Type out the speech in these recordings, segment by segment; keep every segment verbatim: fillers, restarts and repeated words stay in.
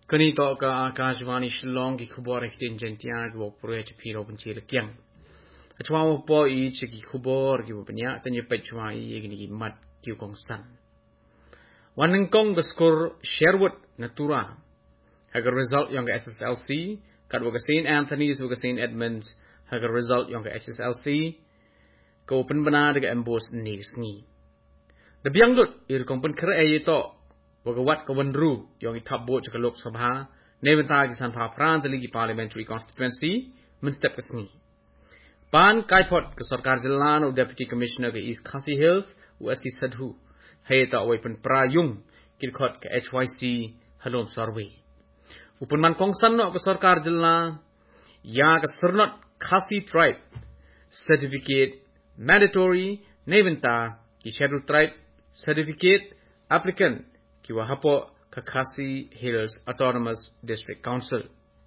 Kani to ka Akashvani Shillong ki khubor ektin jentiya ki wok pro h p ro bunchi le kyang. Achwa wo po I chi ki khubor ki banya tanye pechwa I ni ki mat ki kong san. Waneng kong the score Sherwood Natura. Haga result yang S S L C kat wo Saint Anthony's wo Saint Edmunds haga result yang S S L C ko pen bana de embos ni sngi. The biang dut ir kong pen kre ay to Wagawat Kawanru, Yogi Top Boat to Lok Sabha, Nevantagi San Papran, the Ligi Parliamentary Constituency, Munstep Kasni. Pan Kaipot, Kasarkar Zilano, Deputy Commissioner East Khasi Hills, U S C Sadhu, Hayata Weapon Pra Yung, Kilkot H Y C, Halom Sarwe. Upanman Kongsan no Kasarkar Zilna, Yak Sernot Khasi Tribe, Certificate, Mandatory, Nevanta, Kisharu Tribe, Certificate, Applicant, Kiwa Hapo Kakasi Hills Autonomous District Council.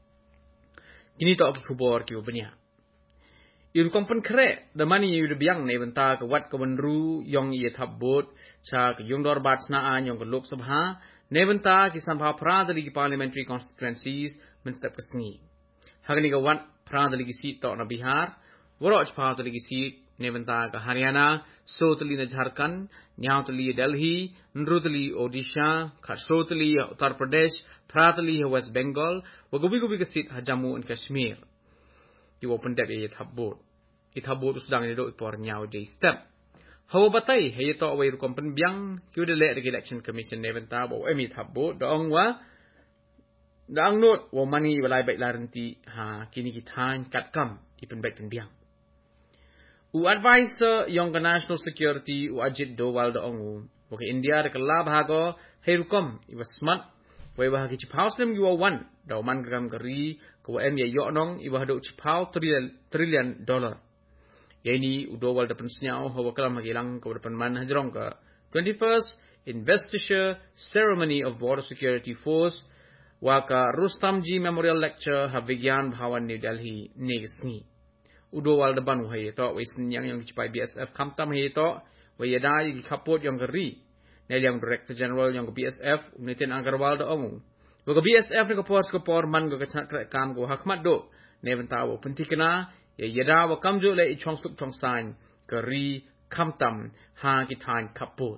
Kini to ki khubor ki ubanya. Il kompen kre the money you the biang ne benta ka wat ka wanru yong ye thabot cha ka yung dor bat sna an yong ka lok sabha ne benta ki sanpha pradali ki parliamentary constituencies min step kasni. Hagni ka wat pradali ki seat to na Bihar, woroch pradali ki seat ne benta ka Haryana, sotali na Jharkhand, Nyautali Delhi, Nrutali Odisha, Khasotali Uttar Pradesh, Pratali West Bengal, Wagabi ka seat ha Jammu and Kashmir. Ki open dep ye thabot. Ithabot usdang ni do ipor nyao day step. Hawa batay he to away kompen biang ki de le election commission ne benta bo emi thabot dong wa dang not wo mani walai bai laranti ha kini ki than kat kam ipen bai pen biang. U advisor yang national security u Ajit Doval da ongu okay India de kala bhago herukom I was smart we wa ki chipaus nem you one da man gam gari ko em ye yo nong I wa do chipau trillion trillion dollar yani u Doval da pensnyao ho kala magilang ko depan man hajrong ka twenty-first investiture ceremony of border security force wa ka Rustamji memorial lecture ha Vigyan Bhawan New Delhi negisni Udowal depan wahai to wisin yang yang cipai B S F kamtam hai to wahai dah yang kapot yang geri nel yang director general yang B S F Nitin Agarwal da ongu wahai B S F ni kapor kapor man go kacak kerek kam go hakmat do neven tawo pentikna ya yada wa kamjo le ichong sup chong sign geri kamtam ha kitain kapot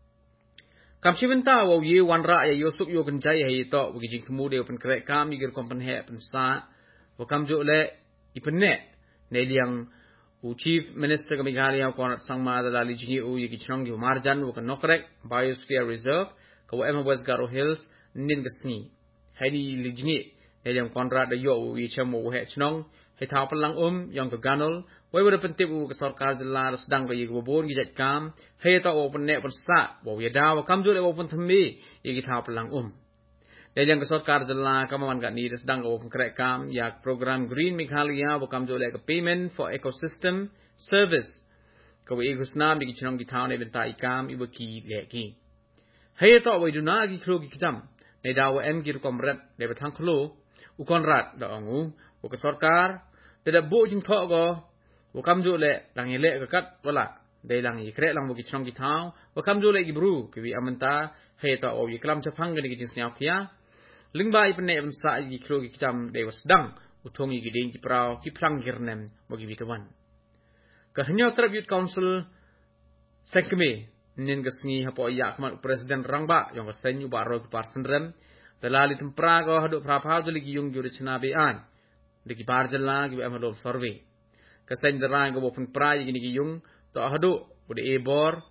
kam sibenta wa ye wanra ya yosuk yo genjai hai to wahai jing kemu de pen kerek kam igir kompen he pensa wa kamjo le ipenne Neliang u Chief Minister ka Meghalaya ko sangma da dali jingi u yiki chnong gi marjan u ka nokrek biosphere reserve ka wa West Garo Hills nin ka sni hani lijingi neliang konrad da yo u yicham u he chnong he thaw palang um yang ka ganol wai wa pentip u ka sarkar jilla sedang ka yiki bobon gi jat kam he ta o penne pan sa wa yada wa kamju le open thmi yiki thaw palang um Neliang kesarkar jela kamawan kat ni sedang ko kerek kam yak program Green Meghalaya bo kam jole ka payment for ecosystem service ko we gusnam di chnong di town event ta ikam ibo ki leki hey to we do na gi khlo gi kjam ne da wa em gi kom rat le bathang khlo u kon rat da angu bo kesarkar de da bo jin tho go bo kam jole lang yele ka kat wala de lang yi krek lang bo gi chnong di town bo kam jole gi bru ki wi amanta hey to o yi klam chapang gi jin snyap khia Lingba ipne event sa gi khlo gi kjam de was dang utong gi ding ki prao ki plang girnem bo gi bitawan ka hnya trab youth council sekme nin ga sngi hapo ya khmat president rangba yong ga senyu ba ro ki parsen rem dalali tempra go hadu pra pha duli gi yung gi chna be an de ki par jalla gi am hado survey ka sen darang go pun pra gi ni gi yung to hadu bude e bor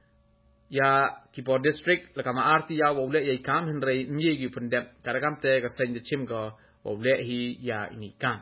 ya Kipor district lakama arti ya wole ya kam henrei mye gi pendep karakam te ka sen de chim go wole hi ya ini kam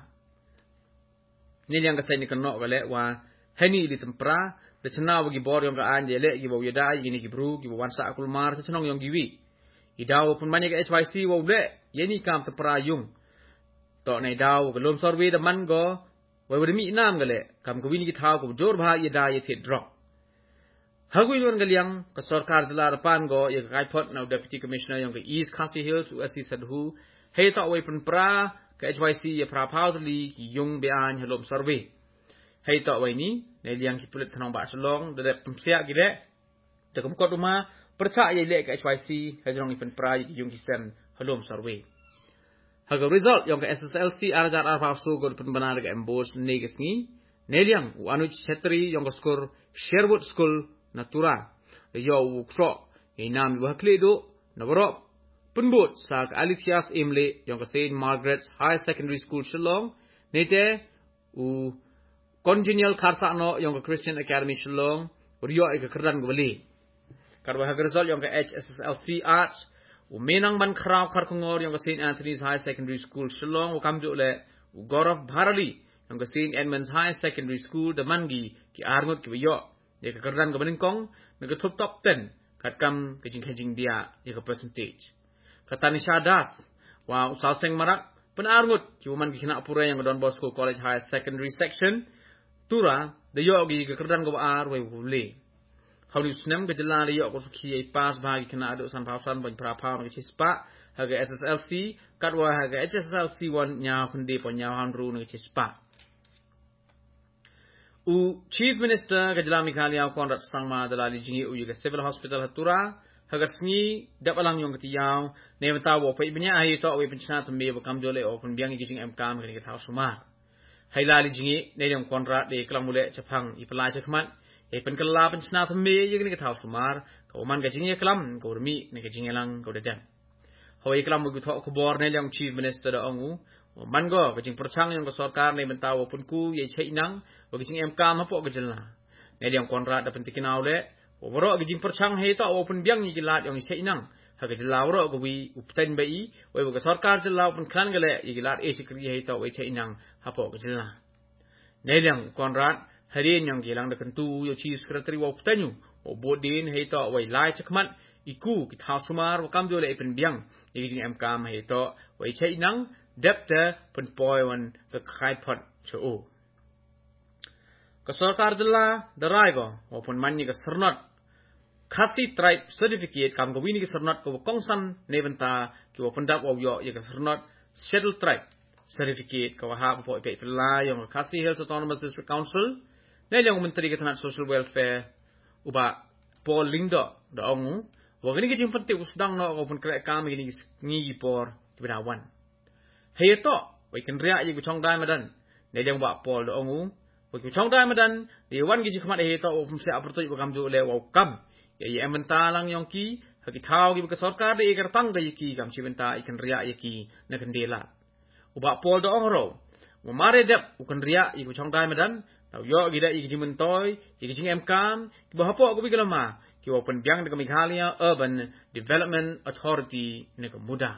ni yang ka sen ni kanno ga le wa hani li tempra de chna wa gi bor yong ka an je le gi bo yada gi ni gi bru gi bo wan sa akul mar sa chnong yong gi wi i daw pun manye ka H Y C wole ye ni kam tempra yung to nei daw ga lom survey de man go wa wa mi nam ga le kam ko wi ni gi thaw ko jor bha ye da ye the drop Hagui luan galiang ka sarkar jila rapan go ya kai pot na deputy commissioner yang ke East Khasi Hills U S C Sadhu he ta away pun pra ka H Y C ya pra paudli ki yung bean halom survey he ta away ni ne liang ki pulit thanong ba salong de pemsia gi de de kum ko duma percha ye le ka H Y C he jong ni pun pra ki yung ki sen halom survey Haga result yang ke S S L C arjat arfa so go penbenar ke embos neges ni. Neliang u Anuj Chetri yang ke skor Sherwood School Natura. Yo u kro inam u hakle do nawarop penbut sa ke Alithias Imle yang ke Saint Margaret's High Secondary School Shillong. Nete u Congenial Karsano yang ke Christian Academy Shillong. Uriyo ke kerdan ke beli. Karena haga result yang ke H S S L C Arts. U menang ban kraw karkongor yang ke Saint Anthony's High Secondary School Shillong. U kamju le u Gaurav Bharali yang ke Saint Edmunds High Secondary School Damangi ki arngut ki biyo. Dia ke kerdan ke beningkong. Nega top top ten. Kat kam kejing-kejing dia. Dia ke percentage. Kata Nisha Das. Wa usal seng marak. Pen arngut ki uman ki kina pura yang ke Don Bosco College High Secondary Section. Tura. Dia ki ke kerdan ke baar. Wai wule. Haulus nem ke jelan dia ko sukhi ai pas bagi kena aduk san pausan ban prapha ke cispa haga S S L C katwa haga H S L C one nya khundi po nya han ru ne cispa u Chief Minister ke jelan Mikhalia Konrad Sangma dalali jingi u ke Civil Hospital Hatura haga sngi dapalang yong ketiau ne mata wo pai bnya ai to we penchna tambe bakam jole o pun biang jing M kam ke ke thau suma hailali jingi ne yong Konrad de klang mule chapang ipla chakmat e pen kala pen sna thme ye ni ka thau sumar ko man ga jing ye klam ko mi ne ga jing lang ko de ho ye klam bu tho ko bor ne yang Chief Minister da ongu man go ga jing perchang yang ko sarkar ne ben taw pun ku ye chei nang ko ga jing em kam ha po ga jilna ne yang Konrad da pen tikinau le ko boro ga jing perchang he ta o pun biang ni gilat yang chei nang ha ga jila boro ko wi upten bai we ga sarkar jila pun khan ga le ye gilat e sikri he ta we chei nang ha po ga jilna ne yang Konrad Harin yang gilang da kentu yo Chief Secretary wa ptanyu o bodin heito wai lai chakmat iku ki thau sumar wa kam jole pen biang ye jing em kam heito wai chei nang depta pen poi wan ka khai phot cho ka sarkar jilla darai go o pun man ni ka sarnat Khasi Tribe Certificate kam go wini ki sarnat ko kongsan neventa ki wa pendap wa yo ye ka sarnat Scheduled Tribe Certificate ka wa ha po pe pla yang Khasi Hills Autonomous District Council ne yang menteri ke tanat social welfare uba Paul Lindo da ongu wa gini ke jimpen te usdang no ko pun krek kam gini ngi por binawan heto we ken ria ye ku chong dai madan ne yang ba Paul da ongu we ku chong dai madan de wan gi jikmat heto o pum se aperto ba kam ju le wa kam ye ye menta lang yong ki haki thau gi ke sarkar de iker tang da yiki kam chimenta iken ria yiki na kendela uba Paul da ongro wa mare dep u ken ria ye ku chong dai madan yo gida i ji mentoy i ji em kam ki ba hapo ko bi galama ki open biang de Meghalaya Urban Development Authority ne ko muda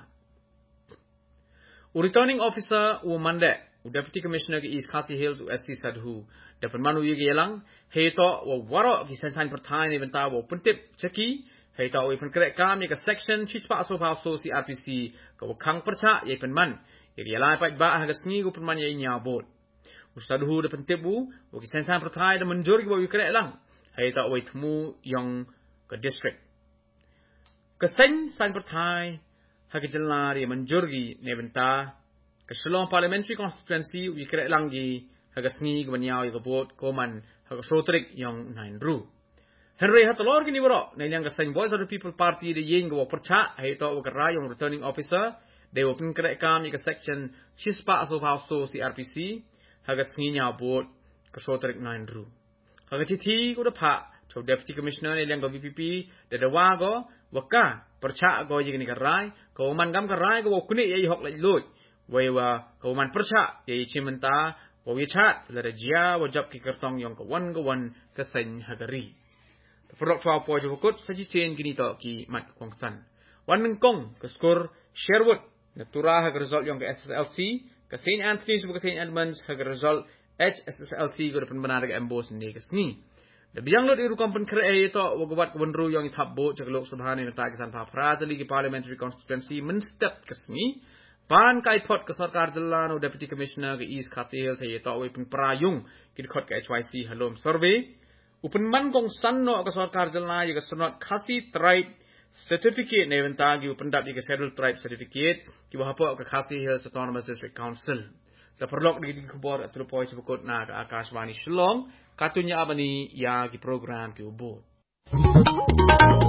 u returning officer u mande u deputy commissioner ki East Khasi Hills u S C Sadhu de permanu yi gelang heto wa waro ki sensan perthai ne benta wo puntip cheki heto u pen krek kam ni ka section chispa so pa so C R P C ko khang percha ye penman ye yalai pa ba ha ga sngi ku penman ye nya bot Ustadhu da pentebu, waki sensan perthai da menjur ki bawi krek lang. Hai tak wai temu yang ke district. Kesen san perthai, haki jelari menjur ki nebenta, ke Shillong Parliamentary Constituency, waki krek lang ki, haki sengi ki banyau ki bot, koman, haki sotrik yang nain ru. Henry hatalor ki ni bro, na yang kesen Voice of the People Party da yin ki wak percha, hai tak wak rai yang returning officer, de wak krek kam ki section Chispa Aso Pausto C R P C, haga senginya bot ke sotrik nine ru. Haga cici ko da pa cho deputy commissioner ne yang go V P P da da wa go waka percha go yi ni karai ko man gam karai go kuni ye hok lai lut we wa ko man percha ye chimenta wo wi chat la da jia wo jap ki kartong yang ko wan go wan ka sen hagari. Forok fa po jo ko sa ji chen gini to ki mat kong san. Wan neng kong ke skor Sherwood na tura haga result yang ke S S L C ke Saint Anthony's ke Saint Edmunds haga result H S S L C ko depan benar ke embos ni ke sni. Da biang lot iru kompen kre to wagawat ko benru yang ithabbo cak lok sabha ne ta kisan pa pradali ki parliamentary constituency men step ke sni pan kai phot ke sarkar jilla no deputy commissioner ke East Khasi Hills ye to we pun prayung ki khot ke H Y C halom survey upen man gong san no ke sarkar jilla ye ke sunat Khasi Tribe Certificate ne venta ki upendap ye ke Scheduled Tribe Certificate ki bahapo ke Khasi Hills Autonomous District Council. Da perlok di kubor atau poi sebut na ke Akashvani Shillong katunya abani ya ki program ki ubot.